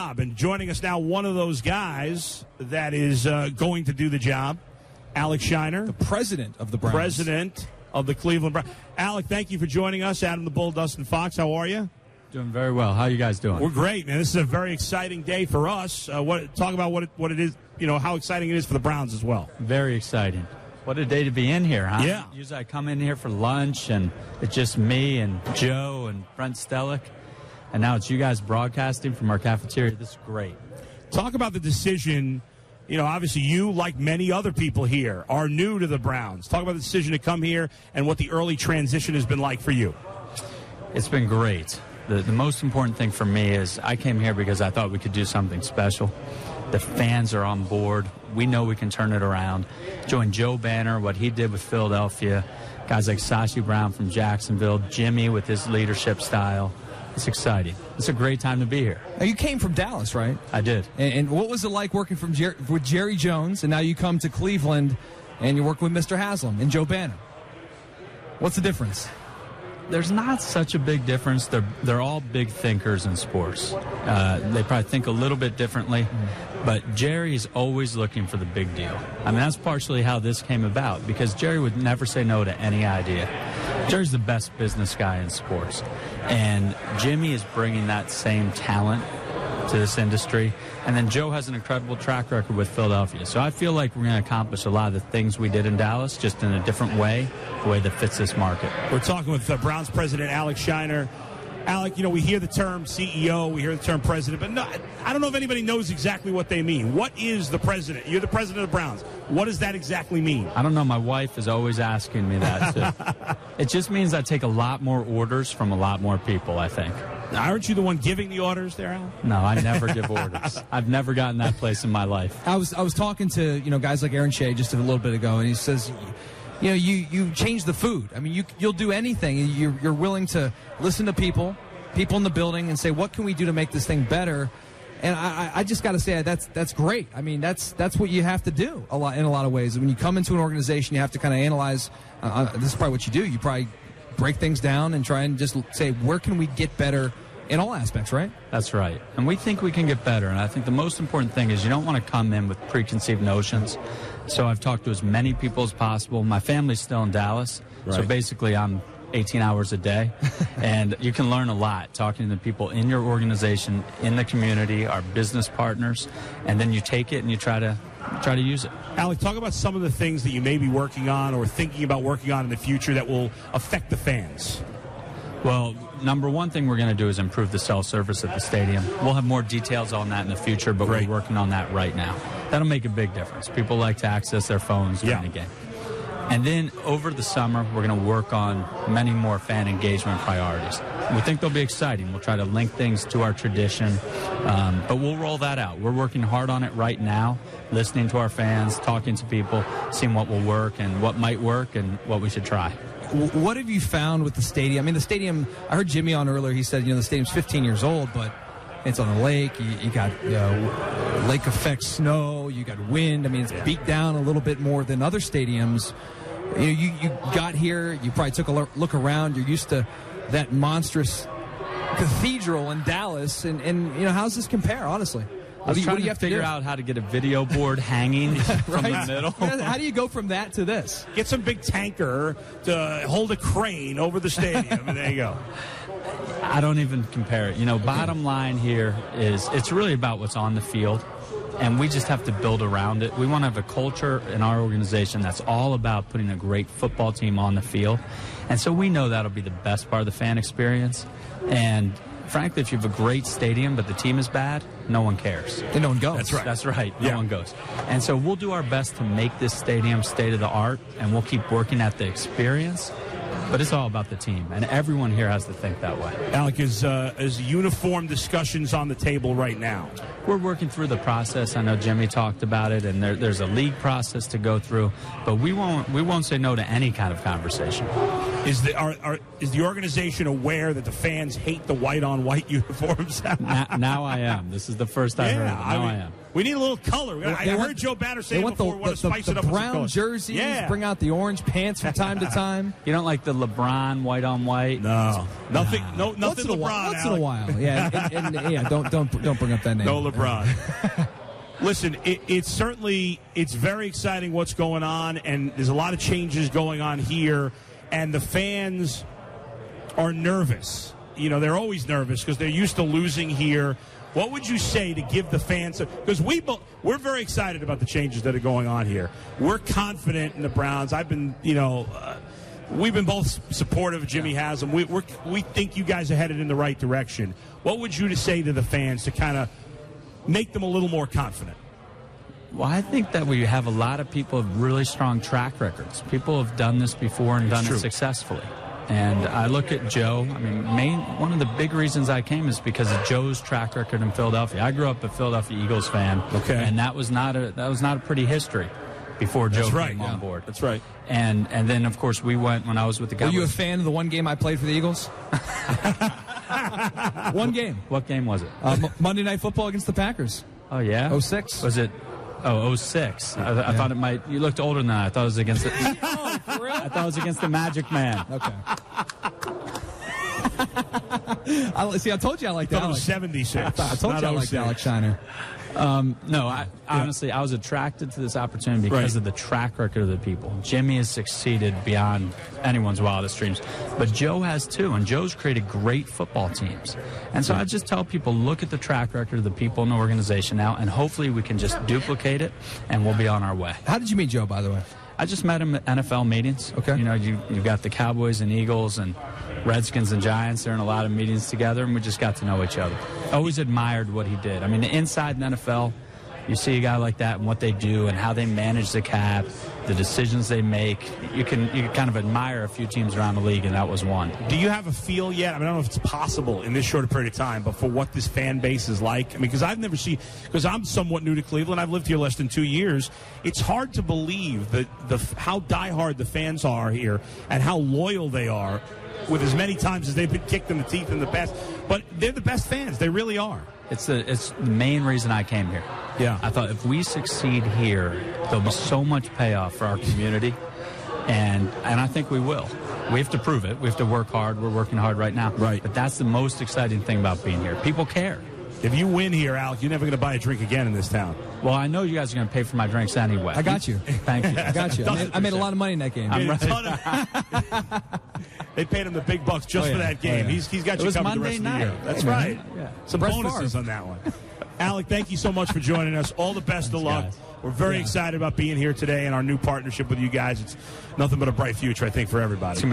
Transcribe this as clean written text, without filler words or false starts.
job. And joining us now, one of those guys that is going to do the job, Alex Scheiner. The president of the Browns. President of the Cleveland Browns. Alec, thank you for joining us. Adam the Bull, Dustin Fox, how are you? Doing very well. How you guys doing? We're great, man. This is a very exciting day for us. Talk about what it is, how exciting it is for the Browns as well. Very exciting. What a day to be in here, huh? Yeah. Usually I come in here for lunch, and it's just me and Joe and Brent Stellick, and now it's you guys broadcasting from our cafeteria. This is great. Talk about the decision. Obviously you, like many other people here, are new to the Browns. Talk about the decision to come here and what the early transition has been like for you. It's been great. The most important thing for me is I came here because I thought we could do something special. The fans are on board. We know we can turn it around. Join Joe Banner, what he did with Philadelphia, guys like Sashi Brown from Jacksonville, Jimmy with his leadership style. It's exciting. It's a great time to be here. Now, you came from Dallas, right? I did. And what was it like working with Jerry Jones, and now you come to Cleveland and you work with Mr. Haslam and Joe Banner? What's the difference? There's not such a big difference. They're all big thinkers in sports. They probably think a little bit differently, but Jerry's always looking for the big deal. I mean, that's partially how this came about, because Jerry would never say no to any idea. Jerry's the best business guy in sports, and Jimmy is bringing that same talent to this industry. And then Joe has an incredible track record with Philadelphia. So I feel like we're going to accomplish a lot of the things we did in Dallas, just in a different way, a way that fits this market. We're talking with Browns president Alex Scheiner. Alec, we hear the term CEO, we hear the term president, but no, I don't know if anybody knows exactly what they mean. What is the president? You're the president of the Browns. What does that exactly mean? I don't know. My wife is always asking me that. So it just means I take a lot more orders from a lot more people, I think. Now, aren't you the one giving the orders there, Al? No, I never give orders. I've never gotten that place in my life. I was talking to guys like Aaron Shea just a little bit ago, and he says, you change the food. I mean, you'll do anything. You're willing to listen to people in the building, and say, what can we do to make this thing better? And I just got to say that's great. I mean, that's what you have to do in a lot of ways. When you come into an organization, you have to kind of analyze. This is probably what you do. You probably break things down and try and just say, where can we get better in all aspects, right? That's right. And we think we can get better. And I think the most important thing is you don't want to come in with preconceived notions. So I've talked to as many people as possible. My family's still in Dallas. Right. So basically I'm 18 hours a day. And you can learn a lot talking to the people in your organization, in the community, our business partners. And then you take it and you try to use it. Alec, talk about some of the things that you may be working on or thinking about working on in the future that will affect the fans. Well, number one thing we're going to do is improve the cell service at the stadium. We'll have more details on that in the future, but We're working on that right now. That'll make a big difference. People like to access their phones during the game. And then over the summer, we're going to work on many more fan engagement priorities. We think they'll be exciting. We'll try to link things to our tradition, but we'll roll that out. We're working hard on it right now, listening to our fans, talking to people, seeing what will work and what might work and what we should try. What have you found with the stadium? I mean, the stadium, I heard Jimmy on earlier, he said, the stadium's 15 years old, but it's on the lake. You got lake effect snow, you got wind. I mean, it's beat down a little bit more than other stadiums. You got here, you probably took a look around, you're used to that monstrous cathedral in Dallas, and how does this compare, honestly? I was trying to figure out how to get a video board hanging from the middle. How do you go from that to this? Get some big tanker to hold a crane over the stadium, and there you go. I don't even compare it. Bottom line here is it's really about what's on the field, and we just have to build around it. We want to have a culture in our organization that's all about putting a great football team on the field, and so we know that'll be the best part of the fan experience. And frankly, if you have a great stadium but the team is bad, no one cares. And no one goes. That's right. That's right. No one goes. And so we'll do our best to make this stadium state-of-the-art, and we'll keep working at the experience. But it's all about the team, and everyone here has to think that way. Alec, is uniform discussions on the table right now? We're working through the process. I know Jimmy talked about it, and there's a league process to go through, but we won't say no to any kind of conversation. Is the organization aware that the fans hate the white-on-white uniforms? Now I am. This is the first I heard of it. Now I am. We need a little color. I heard Joe Banner say before we want to spice it up with some color. Brown jerseys, bring out the orange pants from time to time. You don't like the LeBron white-on-white? No. Nothing LeBron. Once in a while, yeah. And don't bring up that name. No LeBron. Listen, it's very exciting what's going on, and there's a lot of changes going on here, and the fans are nervous. You know, they're always nervous because they're used to losing here. What would you say to give the fans? Because we're very excited about the changes that are going on here. We're confident in the Browns. I've been, we've been both supportive of Jimmy Haslam. We think you guys are headed in the right direction. What would you say to the fans to kind of make them a little more confident? Well, I think that we have a lot of people with really strong track records. People have done this before and done it successfully. And I look at Joe. I mean, one of the big reasons I came is because of Joe's track record in Philadelphia. I grew up a Philadelphia Eagles fan, and that was not a pretty history before Joe came on board. That's right. And then of course we went when I was with the Cowboys. Were you a fan of the one game I played for the Eagles? One game. What game was it? Monday Night Football against the Packers. Oh yeah. 06. Was it? Oh, 06. I thought it might. You looked older than that. I thought it was against it. Oh, for real? I thought it was against the Magic Man. Okay. I told you I liked Alex. Alex. 76. I told you I liked Alex Shiner. No, honestly, I was attracted to this opportunity because of the track record of the people. Jimmy has succeeded beyond anyone's wildest dreams, but Joe has too, and Joe's created great football teams. And so I just tell people, look at the track record of the people in the organization now, and hopefully we can just duplicate it, and we'll be on our way. How did you meet Joe, by the way? I just met him at NFL meetings. Okay. You know, you've got the Cowboys and Eagles and Redskins and Giants. They're in a lot of meetings together, and we just got to know each other. Always admired what he did. I mean, inside the NFL, you see a guy like that and what they do and how they manage the cap, the decisions they make. You can kind of admire a few teams around the league, and that was one. Do you have a feel yet? I mean, I don't know if it's possible in this short period of time, but for what this fan base is like. I mean, because I've never seen, because I'm somewhat new to Cleveland. I've lived here less than 2 years. It's hard to believe that how diehard the fans are here and how loyal they are with as many times as they've been kicked in the teeth in the past. But they're the best fans. They really are. It's the main reason I came here. Yeah. I thought if we succeed here, there'll be so much payoff for our community, and I think we will. We have to prove it. We have to work hard. We're working hard right now. Right. But that's the most exciting thing about being here. People care. If you win here, Alec, you're never going to buy a drink again in this town. Well, I know you guys are going to pay for my drinks anyway. I got you. Thank you. I got you. I made a lot of money in that game. They paid him the big bucks just for that game. He's got you covered the rest of the year. That's right. Yeah. Some bonuses on that one. Alec, thank you so much for joining us. All the best of luck. Guys. We're very excited about being here today and our new partnership with you guys. It's nothing but a bright future, I think, for everybody.